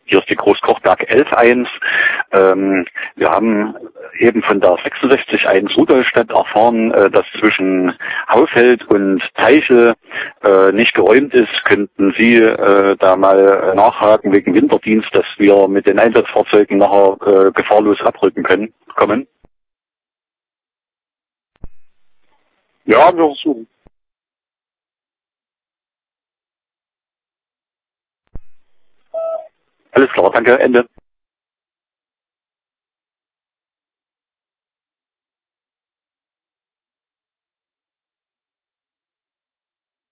Hier ist die Großkochberg 11.1. Wir haben eben von der 66.1 Rudolstadt erfahren, dass zwischen Haufeld und Teichel nicht geräumt ist. Könnten Sie da mal nachhaken wegen Winterdienst, dass wir mit den Einsatzfahrzeugen nachher gefahrlos abrücken kommen? Ja, wir versuchen. Alles klar, danke, Ende.